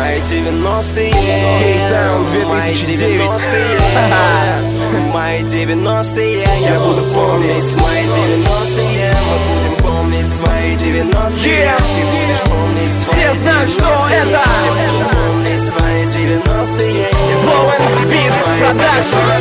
Мои 90-е, Кейптаун 2009. Мои 90-е, я буду помнить. Мои 90-е, мы будем помнить свои 90-е. Ты будешь помнить свои 90-е. Все знают, что это Все будут помнить свои 90-е. Blowing Beat Production.